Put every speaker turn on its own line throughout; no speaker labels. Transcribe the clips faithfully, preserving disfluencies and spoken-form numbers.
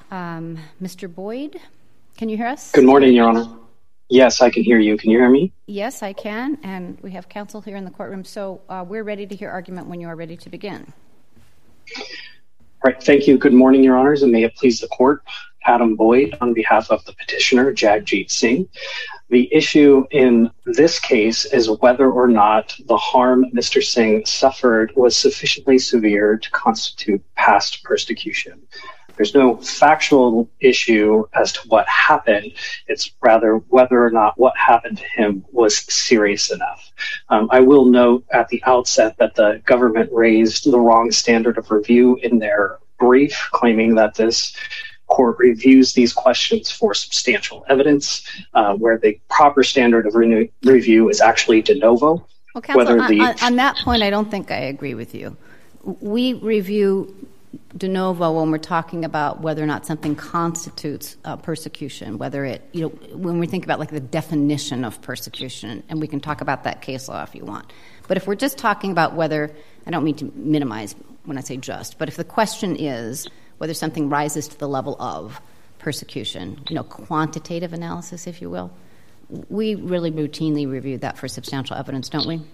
Um, Mister Boyd, can you hear us?
Good morning, Your Honor. Yes, I can hear you. Can you hear me?
Yes, I can, and we have counsel here in the courtroom, so uh, we're ready to hear argument when you are ready to begin.
All right, thank you. Good morning, Your Honors, and may it please the court. Adam Boyd on behalf of the petitioner, Jagjit Singh. The issue in this case is whether or not the harm Mister Singh suffered was sufficiently severe to constitute past persecution. There's no factual issue as to what happened. It's rather whether or not what happened to him was serious enough. Um, I will note at the outset that the government raised the wrong standard of review in their brief, claiming that this court reviews these questions for substantial evidence, uh, where the proper standard of re- review is actually de novo.
Well, counsel, on, the... on, on that point, I don't think I agree with you. We review de novo when we're talking about whether or not something constitutes uh, persecution, whether it, you know, when we think about like the definition of persecution, and we can talk about that case law if you want. But if we're just talking about whether, I don't mean to minimize when I say just, but if the question is whether something rises to the level of persecution, you know, quantitative analysis, if you will, we really routinely review that for substantial evidence, don't we?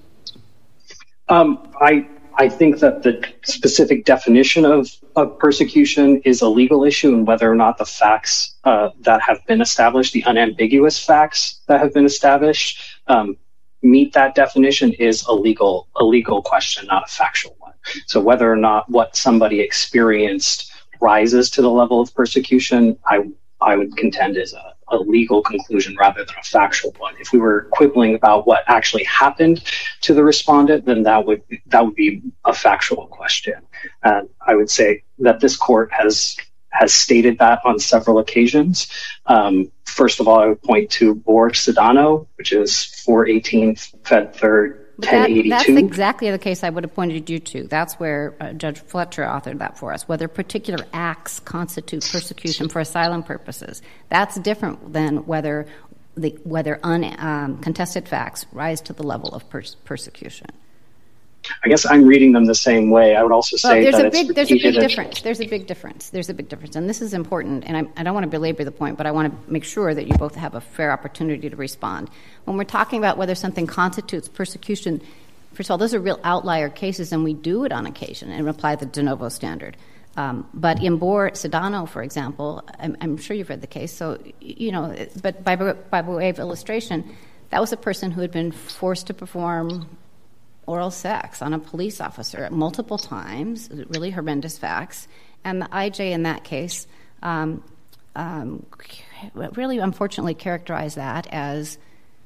Um, I I think that the specific definition of, of persecution is a legal issue, and whether or not the facts uh, that have been established, the unambiguous facts that have been established, um, meet that definition is a legal, a legal question, not a factual one. So whether or not what somebody experienced rises to the level of persecution, I I would contend is a, a legal conclusion rather than a factual one. If we were quibbling about what actually happened to the respondent, then that would that would be a factual question. And I would say that this court has has stated that on several occasions. Um, first of all, I would point to Borg-Sedano, which is four eighteen Fed Third.
That, that's exactly the case I would have pointed you to. That's where uh, Judge Fletcher authored that for us, whether particular acts constitute persecution for asylum purposes. That's different than whether the whether uncontested um, facts rise to the level of pers- persecution.
I guess I'm reading them the same way. I would also say
well, there's
that
a big,
it's
there's a big difference. There's a big difference. There's a big difference, and this is important. And I, I don't want to belabor the point, but I want to make sure that you both have a fair opportunity to respond. When we're talking about whether something constitutes persecution, first of all, those are real outlier cases, and we do it on occasion and apply the de novo standard. Um, but in Borg-Sedano, for example, I'm, I'm sure you've read the case. So you know, but by by way of illustration, that was a person who had been forced to perform oral sex on a police officer multiple times, really horrendous facts. And the I J in that case um, um, really unfortunately characterized that as,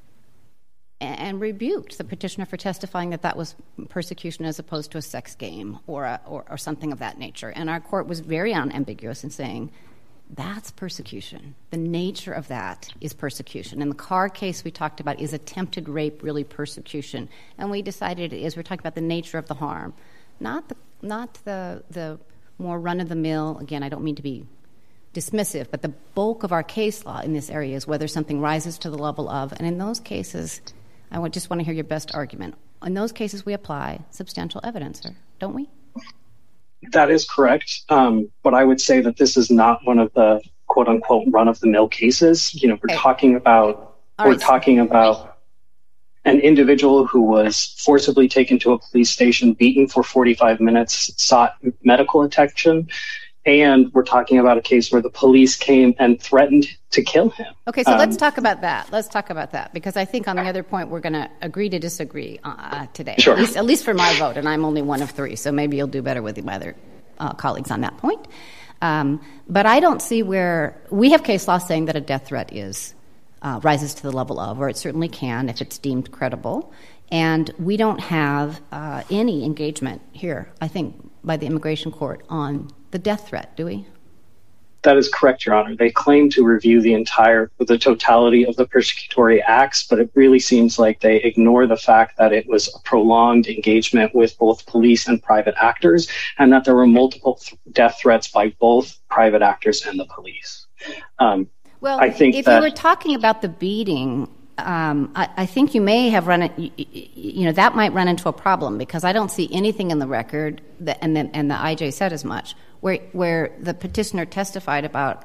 and rebuked the petitioner for testifying that that was persecution as opposed to a sex game or, a, or, or something of that nature. And our court was very unambiguous in saying, that's persecution. The nature of that is persecution. In the Carr case we talked about, is attempted rape really persecution? And we decided it is. We're talking about the nature of the harm, not the not the the more run-of-the-mill. Again, I don't mean to be dismissive, but the bulk of our case law in this area is whether something rises to the level of. And in those cases, I would just want to hear your best argument. In those cases, we apply substantial evidence, don't we?
That is correct. Um, but I would say that this is not one of the quote unquote run of the mill cases. You know, we're okay. talking about, All we're right. talking about an individual who was forcibly taken to a police station, beaten for forty-five minutes, sought medical attention. And we're talking about a case where the police came and threatened to kill him.
Okay, so
um,
let's talk about that. Let's talk about that, because I think on the other point we're going to agree to disagree uh, today.
Sure.
At least, at least for my vote, and I'm only one of three, so maybe you'll do better with my other uh, colleagues on that point. Um, but I don't see where we have case law saying that a death threat is uh, rises to the level of, or it certainly can if it's deemed credible. And we don't have uh, any engagement here, I think, by the immigration court on the death threat, do we?
That is correct, Your Honor. They claim to review the entire, the totality of the persecutory acts, but it really seems like they ignore the fact that it was a prolonged engagement with both police and private actors, and that there were multiple th- death threats by both private actors and the police. Um,
well,
I think
if
that,
you were talking about the beating, um, I, I think you may have run it, you, you know, that might run into a problem, because I don't see anything in the record, that, and, the, and the I J said as much, where where the petitioner testified about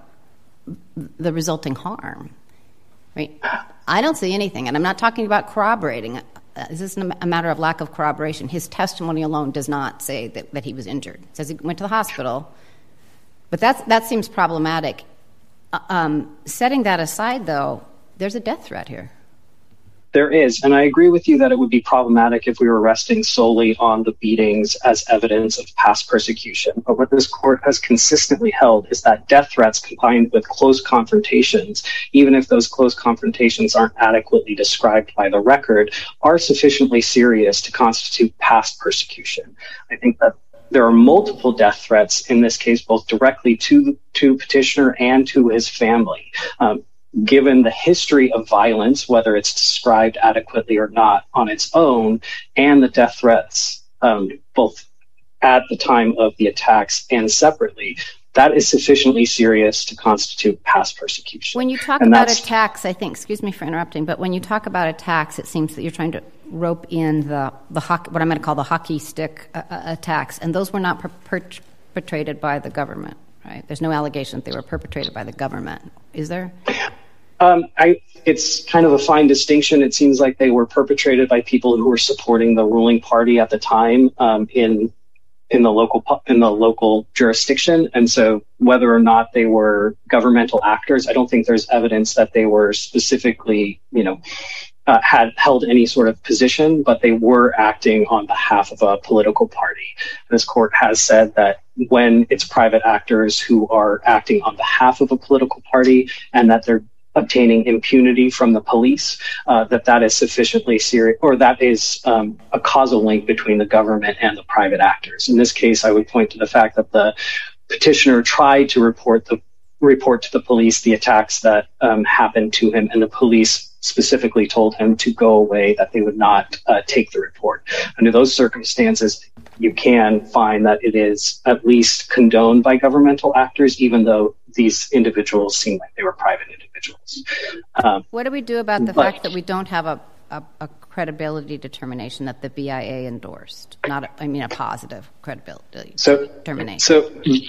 the resulting harm. Right? I don't see anything, and I'm not talking about corroborating. Uh, is this a matter of lack of corroboration? His testimony alone does not say that, that he was injured. It says he went to the hospital. But that's, that seems problematic. Uh, um, setting that aside, though, there's a death threat here.
There is, and I agree with you that it would be problematic if we were resting solely on the beatings as evidence of past persecution. But what this court has consistently held is that death threats combined with close confrontations, even if those close confrontations aren't adequately described by the record, are sufficiently serious to constitute past persecution. I think that there are multiple death threats in this case, both directly to to petitioner and to his family. Um, given the history of violence, whether it's described adequately or not on its own, and the death threats, um, both at the time of the attacks and separately, that is sufficiently serious to constitute past persecution.
When you talk and about attacks, I think, excuse me for interrupting, but when you talk about attacks, it seems that you're trying to rope in the, the hockey, what I'm going to call the hockey stick uh, attacks, and those were not per- perpetrated by the government, right? There's no allegation that they were perpetrated by the government. Is there?
Um, I, it's kind of a fine distinction. It seems like they were perpetrated by people who were supporting the ruling party at the time um, in in the local in the local jurisdiction, and so whether or not they were governmental actors, I don't think there's evidence that they were specifically, you know, uh, had held any sort of position, but they were acting on behalf of a political party. This court has said that when it's private actors who are acting on behalf of a political party and that they're obtaining impunity from the police, uh, that that is sufficiently serious, or that is um, a causal link between the government and the private actors. In this case, I would point to the fact that the petitioner tried to report the report to the police the attacks that um, happened to him, and the police specifically told him to go away, that they would not uh, take the report. Under those circumstances, you can find that it is at least condoned by governmental actors, even though these individuals seem like they were private individuals. Um,
what do we do about the
but,
fact that we don't have a, a, a credibility determination that the B I A endorsed? Not, a, I mean, a positive credibility
so,
determination.
So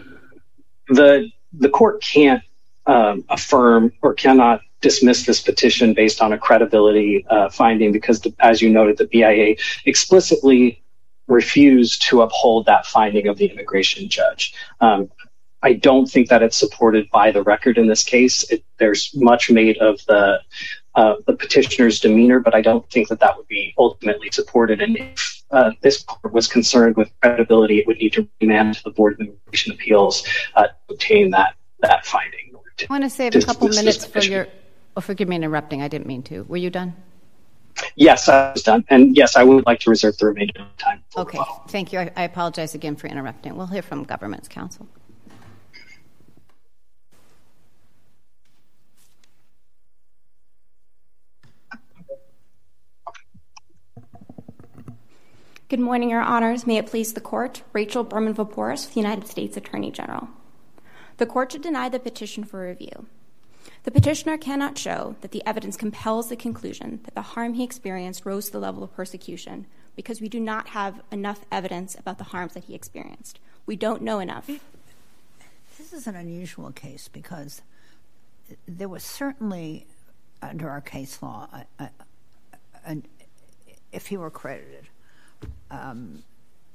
the the court can't um, affirm or cannot dismiss this petition based on a credibility uh, finding because, the, as you noted, the B I A explicitly refused to uphold that finding of the immigration judge. Um, I don't think that it's supported by the record in this case. It, there's much made of the uh, the petitioner's demeanor, but I don't think that that would be ultimately supported. And if uh, this court was concerned with credibility, it would need to remand to the Board of Immigration Appeals uh, to obtain that that finding.
I want to save a couple minutes for your. Oh, forgive me interrupting. I didn't mean to. Were you done?
Yes, I was done. And yes, I would like to reserve the remainder of the time.
Okay. Thank you. I, I apologize again for interrupting. We'll hear from Government's Counsel.
Good morning, Your Honors. May it please the Court. Rachel Berman-Vaporis, the United States Attorney General. The Court should deny the petition for review. The petitioner cannot show that the evidence compels the conclusion that the harm he experienced rose to the level of persecution because we do not have enough evidence about the harms that he experienced. We don't know enough.
This is an unusual case because there was certainly, under our case law, a, a, a, if he were credited, um,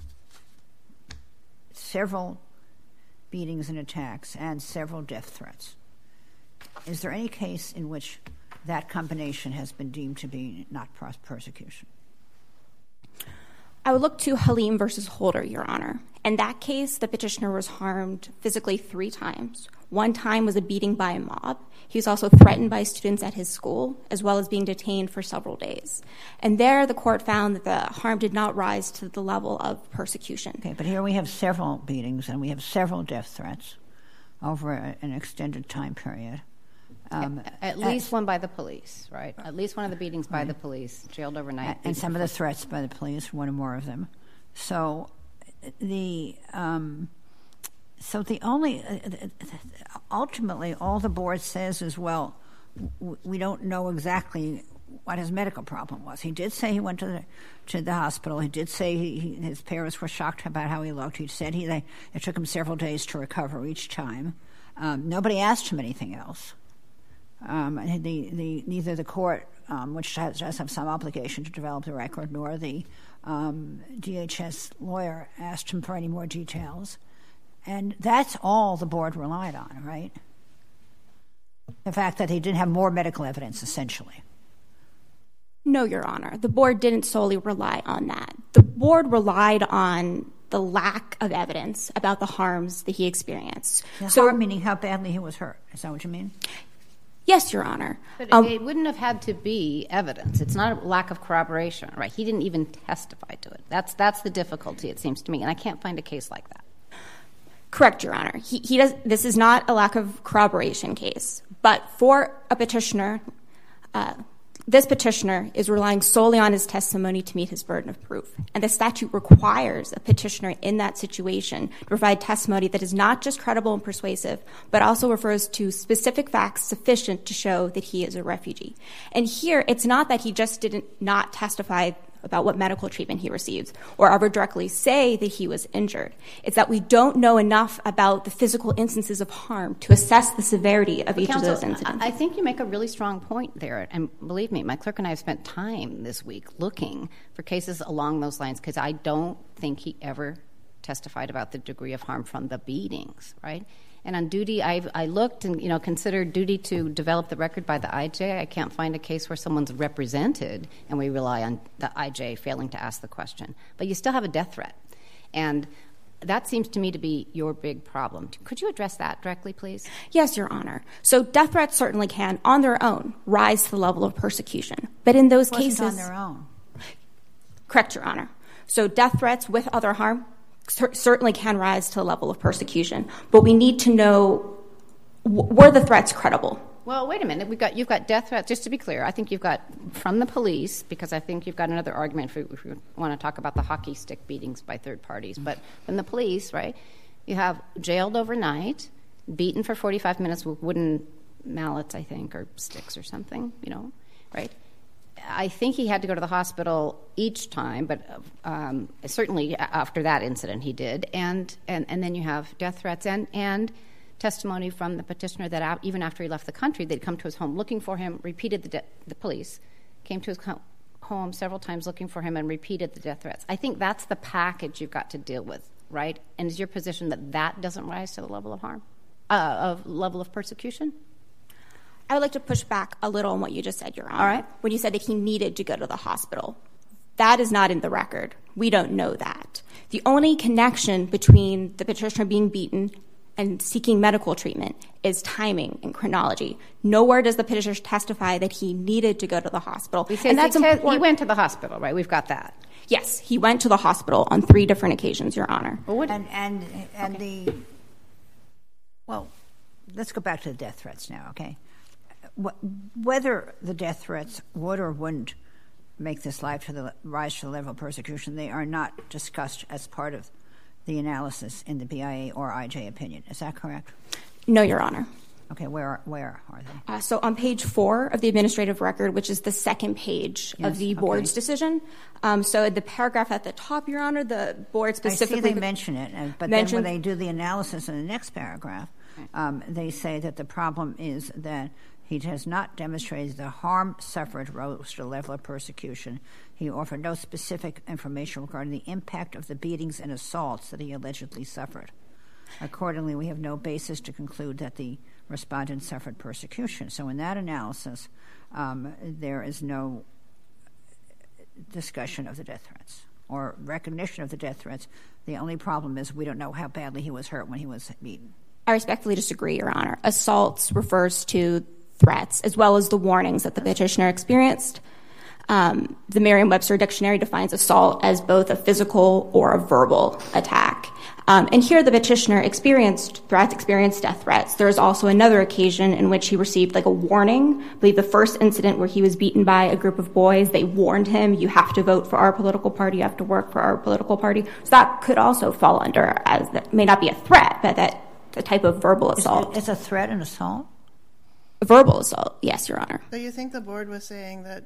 several beatings and attacks and several death threats. Is there any case in which that combination has been deemed to be not persecution?
I would look to Halim versus Holder, Your Honor. In that case, the petitioner was harmed physically three times. One time was a beating by a mob. He was also threatened by students at his school, as well as being detained for several days. And there, the court found that the harm did not rise to the level of persecution.
Okay, but here we have several beatings and we have several death threats over a, an extended time period.
Um, at least one by the police, right? At least one of the beatings by
right.
the police, jailed overnight.
And some of the threats by the police, one or more of them. So the um, so the only uh, ultimately all the board says is, well, w- we don't know exactly what his medical problem was. He did say he went to the to the hospital. He did say he, he, his parents were shocked about how he looked. He said he they, it took him several days to recover each time. Um, nobody asked him anything else. Um, the, the, neither the court, um, which has, does have some obligation to develop the record, nor the um, D H S lawyer asked him for any more details. And that's all the board relied on, right? The fact that he didn't have more medical evidence, essentially.
No, Your Honor. The board didn't solely rely on that. The board relied on the lack of evidence about the harms that he experienced.
The
so,
harm meaning how badly he was hurt. Is that what you mean?
Yes, Your Honor.
But
um,
it wouldn't have had to be evidence. It's not a lack of corroboration, right? He didn't even testify to it. That's that's the difficulty, it seems to me, and I can't find a case like that.
Correct, Your Honor. He, he does. This is not a lack of corroboration case, but for a petitioner, uh, this petitioner is relying solely on his testimony to meet his burden of proof, and the statute requires a petitioner in that situation to provide testimony that is not just credible and persuasive, but also refers to specific facts sufficient to show that he is a refugee. And here, it's not that he just didn't not testify about what medical treatment he received or ever directly say that he was injured. It's that we don't know enough about the physical instances of harm to assess the severity of each
Counsel,
of those incidents.
I think you make a really strong point there. And believe me, my clerk and I have spent time this week looking for cases along those lines because I don't think he ever testified about the degree of harm from the beatings, right? And on duty, I've, I looked and, you know, considered duty to develop the record by the I J. I can't find a case where someone's represented and we rely on the I J failing to ask the question. But you still have a death threat. And that seems to me to be your big problem. Could you address that directly, please?
Yes, Your Honor. So death threats certainly can, on their own, rise to the level of persecution. But in those
Wasn't
cases...
on their own.
Correct, Your Honor. So death threats with other harm cer- certainly can rise to the level of persecution. But we need to know, w- were the threats credible?
Well, wait a minute. We've got, you've got death threats. Just to be clear, I think you've got from the police, because I think you've got another argument if we, if we want to talk about the hockey stick beatings by third parties. But from the police, right, you have jailed overnight, beaten for forty-five minutes with wooden mallets, I think, or sticks or something, you know, right? I think he had to go to the hospital each time, but um, certainly after that incident he did. And, and, and then you have death threats and, and testimony from the petitioner that even after he left the country, they'd come to his home looking for him, repeated the, de- the police, came to his co- home several times looking for him and repeated the death threats. I think that's the package you've got to deal with, right? And is your position that that doesn't rise to the level of harm, uh, of level of persecution?
I would like to push back a little on what you just said, Your Honor.
All right.
When you said that he needed to go to the hospital. That is not in the record. We don't know that. The only connection between the petitioner being beaten and seeking medical treatment is timing and chronology. Nowhere does the petitioner testify that he needed to go to the hospital.
And that's he, important. He went to the hospital, right? We've got that.
Yes, he went to the hospital on three different occasions, Your Honor.
Well, what, and and, and okay. the, well, let's go back to the death threats now, okay? Whether the death threats would or wouldn't make this life to the rise to the level of persecution, they are not discussed as part of the analysis in the B I A or I J opinion. Is that correct?
No, Your Honor.
Okay, where where are they?
Uh, so on page four of the administrative record, which is the second page yes, of the board's okay. decision. Um, so the paragraph at the top, Your Honor, the board specifically...
I see they mention it, but then when they do the analysis in the next paragraph, um, they say that the problem is that he has not demonstrated the harm suffered rose to the level of persecution. He offered no specific information regarding the impact of the beatings and assaults that he allegedly suffered. Accordingly, we have no basis to conclude that the respondent suffered persecution. So in that analysis, um, there is no discussion of the death threats or recognition of the death threats. The only problem is we don't know how badly he was hurt when he was beaten. I
respectfully disagree, Your Honor. Assaults refers to threats, as well as the warnings that the petitioner experienced. Um, the Merriam-Webster Dictionary defines assault as both a physical or a verbal attack. Um, and here the petitioner experienced threats, experienced death threats. There is also another occasion in which he received like a warning. I believe the first incident where he was beaten by a group of boys, they warned him, you have to vote for our political party, you have to work for our political party. So that could also fall under, as that may not be a threat, but that the type of verbal assault.
Is, is a threat an assault?
Verbal assault, yes, Your Honor.
So you think the board was saying that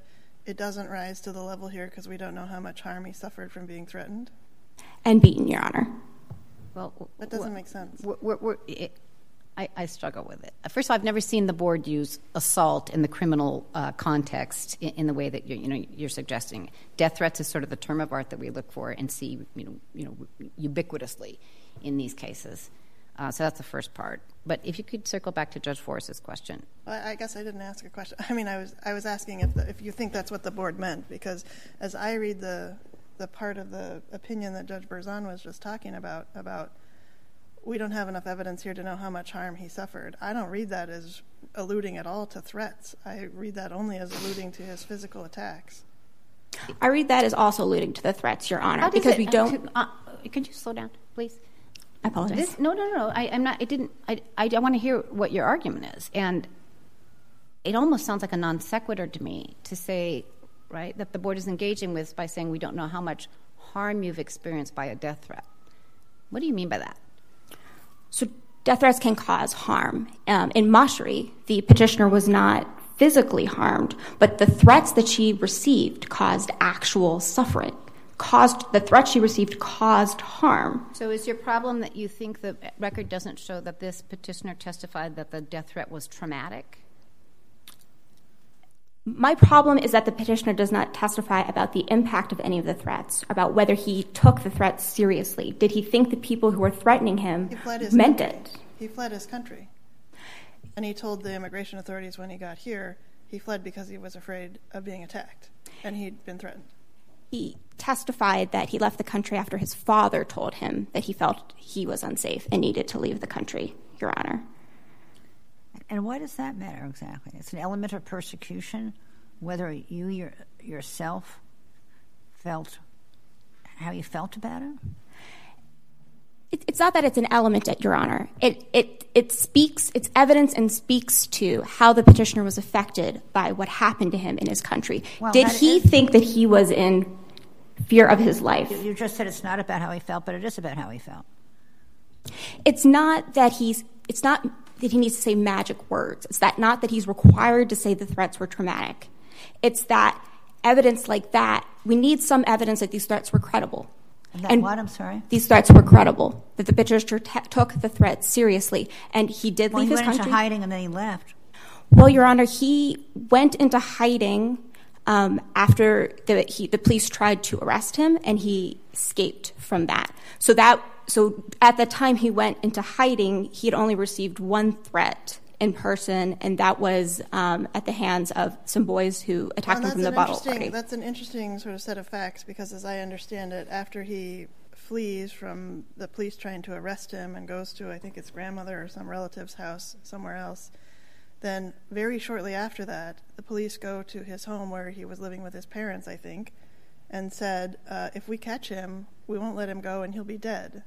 it doesn't rise to the level here because we don't know how much harm he suffered from being threatened?
And beaten, Your Honor.
Well,
that doesn't make sense.
We're, we're, we're, it, I, I struggle with it. First of all, I've never seen the board use assault in the criminal uh, context in, in the way that you're, you know you're suggesting. Death threats is sort of the term of art that we look for and see you know you know ubiquitously in these cases. Uh, so that's the first part. But if you could circle back to Judge Forrest's question.
Well, I guess I didn't ask a question. I mean, I was I was asking if the, if you think that's what the board meant, because as I read the the part of the opinion that Judge Berzon was just talking about about. We don't have enough evidence here to know how much harm he suffered. I don't read that as alluding at all to threats. I read that only as alluding to his physical attacks.
I read that as also alluding to the threats, Your Honor, because
it,
we don't...
Uh, could you slow down, please?
I apologize.
This, no, no, no. I, I'm not. It didn't. I, I, I want to hear what your argument is, and it almost sounds like a non sequitur to me to say, right, that the board is engaging with by saying we don't know how much harm you've experienced by a death threat. What do you mean by that?
So death threats can cause harm. Um, in Mashri, the petitioner was not physically harmed, but the threats that she received caused actual suffering. Caused the threats she received caused harm.
So is your problem that you think the record doesn't show that this petitioner testified that the death threat was traumatic?
My problem is that the petitioner does not testify about the impact of any of the threats, about whether he took the threats seriously. Did he think the people who were threatening him meant
country.
it?
He fled his country. And he told the immigration authorities when he got here, he fled because he was afraid of being attacked, and he'd been threatened.
He testified that he left the country after his father told him that he felt he was unsafe and needed to leave the country, Your Honor.
And why does that matter exactly? It's an element of persecution, whether you your, yourself felt how you felt about it?
it? It's not that it's an element, Your Honor. It it it speaks, it's evidence and speaks to how the petitioner was affected by what happened to him in his country. Well, Did he is, think that he was in fear of his life?
You just said it's not about how he felt, but it is about how he felt.
It's not that he's, it's not that he needs to say magic words. It's that not that he's required to say the threats were traumatic. It's that evidence like that, we need some evidence that these threats were credible.
And, that
and
what, I'm sorry?
These threats were credible, that the petitioner t- took the threats seriously, and he did
well,
leave
he
his
country.
country.
Well, he went into hiding and then he left.
Well, Your Honor, he went into hiding um, after the, he, the police tried to arrest him, and he escaped from that. So that So at the time he went into hiding, he had only received one threat in person, and that was um, at the hands of some boys who attacked
well,
him from the bottle party.
That's an interesting sort of set of facts, because as I understand it, after he flees from the police trying to arrest him and goes to, I think it's grandmother or some relative's house somewhere else, then very shortly after that, the police go to his home where he was living with his parents, I think, and said, uh, if we catch him, we won't let him go and he'll be dead.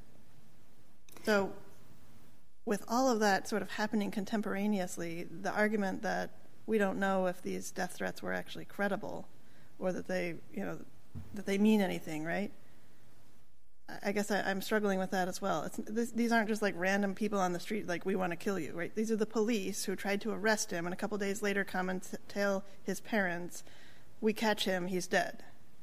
So with all of that sort of happening contemporaneously, the argument that we don't know if these death threats were actually credible or that they, you know, that they mean anything, right? I guess I, I'm struggling with that as well. It's, this, these aren't just like random people on the street like, we want to kill you, right? These are the police who tried to arrest him and a couple days later come and t- tell his parents, we catch him, he's dead.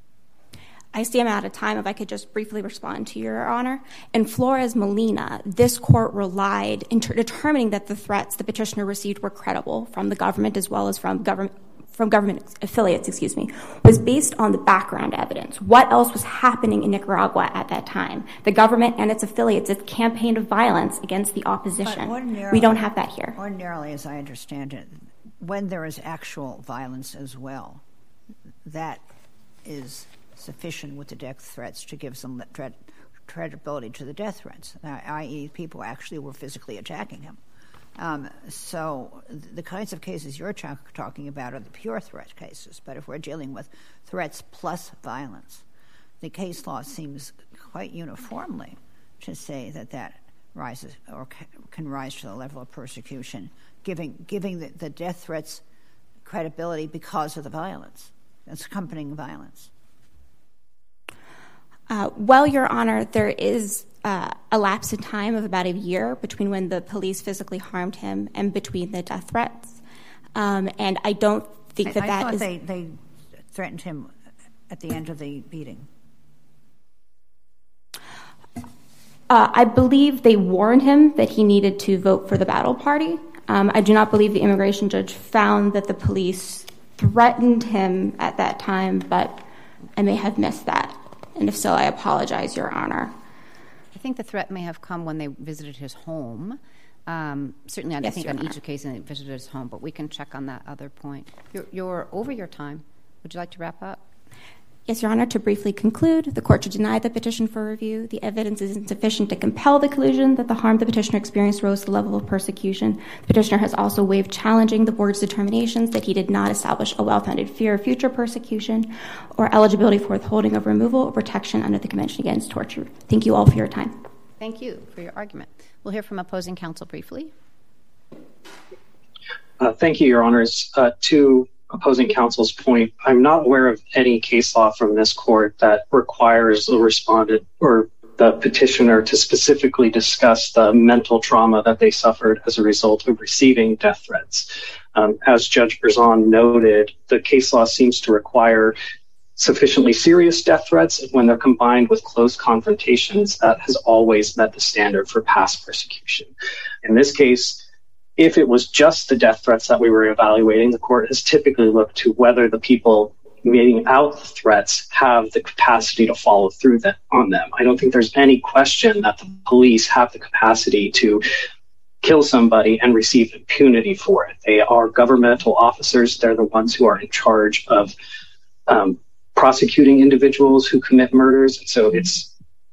I see I'm out of time. If I could just briefly respond to Your Honor. In Flores Molina, this court relied in ter- determining that the threats the petitioner received were credible from the government as well as from government from government affiliates, excuse me, was based on the background evidence. What else was happening in Nicaragua at that time? The government and its affiliates, its campaign of violence against the opposition. We don't have that here.
Ordinarily, as I understand it, when there is actual violence as well, that is sufficient with the death threats to give some tre- credibility to the death threats, that is people actually were physically attacking him. Um, so the kinds of cases you're ch- talking about are the pure threat cases, but if we're dealing with threats plus violence, the case law seems quite uniformly to say that that rises or ca- can rise to the level of persecution, giving, giving the, the death threats credibility because of the violence, that's accompanying violence.
Uh, well, Your Honor, there is uh, a lapse in time of about a year between when the police physically harmed him and between the death threats. Um, and I don't think that
I, I
that
thought
is...
They, they threatened him at the end of the beating?
Uh, I believe they warned him that he needed to vote for the battle party. Um, I do not believe the immigration judge found that the police threatened him at that time, but I may have missed that. And if so, I apologize, Your Honor.
I think the threat may have come when they visited his home. Um, certainly, yes, I think Your on Honor. Each occasion they visited his home, but we can check on that other point. You're, you're over your time. Would you like to wrap up?
Yes, Your Honor. To briefly conclude, the court should deny the petition for review. The evidence is insufficient to compel the conclusion that the harm the petitioner experienced rose to the level of persecution. The petitioner has also waived challenging the board's determinations that he did not establish a well-founded fear of future persecution or eligibility for withholding of removal or protection under the Convention Against Torture. Thank you all for your time.
Thank you for your argument. We'll hear from opposing counsel briefly.
Uh, thank you, Your Honors. Uh, to opposing counsel's point, I'm not aware of any case law from this court that requires the respondent or the petitioner to specifically discuss the mental trauma that they suffered as a result of receiving death threats. Um, as Judge Berzon noted, the case law seems to require sufficiently serious death threats when they're combined with close confrontations. That has always met the standard for past persecution. In this case, if it was just the death threats that we were evaluating, the court has typically looked to whether the people meting out the threats have the capacity to follow through that, on them. I don't think there's any question that the police have the capacity to kill somebody and receive impunity for it. They are governmental officers. They're the ones who are in charge of um, prosecuting individuals who commit murders. So it's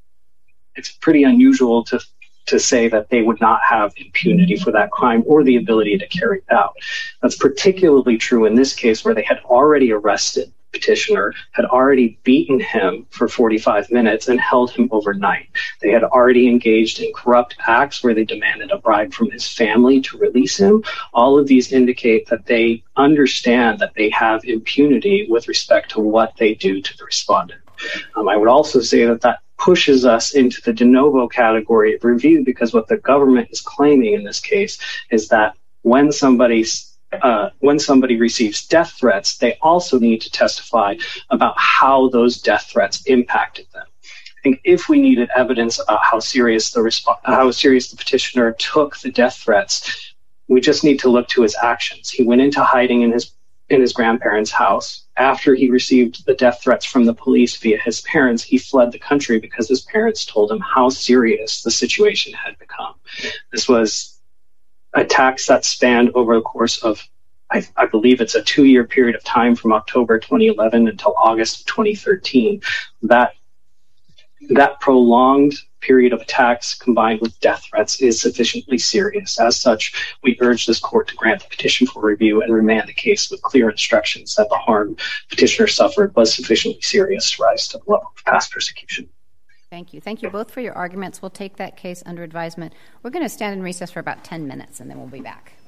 it's pretty unusual to to say that they would not have impunity for that crime or the ability to carry it out. That's particularly true in this case where they had already arrested the petitioner, had already beaten him for forty-five minutes and held him overnight. They had already engaged in corrupt acts where they demanded a bribe from his family to release him. All of these indicate that they understand that they have impunity with respect to what they do to the respondent. Um, I would also say that that pushes us into the de novo category of review, because what the government is claiming in this case is that when somebody uh, when somebody receives death threats, they also need to testify about how those death threats impacted them. I think if we needed evidence about how serious the resp- how serious the petitioner took the death threats, we just need to look to his actions. He went into hiding in his in his grandparents' house. After he received the death threats from the police via his parents, he fled the country because his parents told him how serious the situation had become. This was attacks that spanned over the course of, I, I believe it's a two-year period of time from October twenty eleven until August twenty thirteen. That that prolonged period of attacks combined with death threats is sufficiently serious. As such, we urge this court to grant the petition for review and remand the case with clear instructions that the harm petitioner suffered was sufficiently serious to rise to the level of past persecution.
Thank you. Thank you both for your arguments. We'll take that case under advisement. We're going to stand in recess for about ten minutes, and then we'll be back.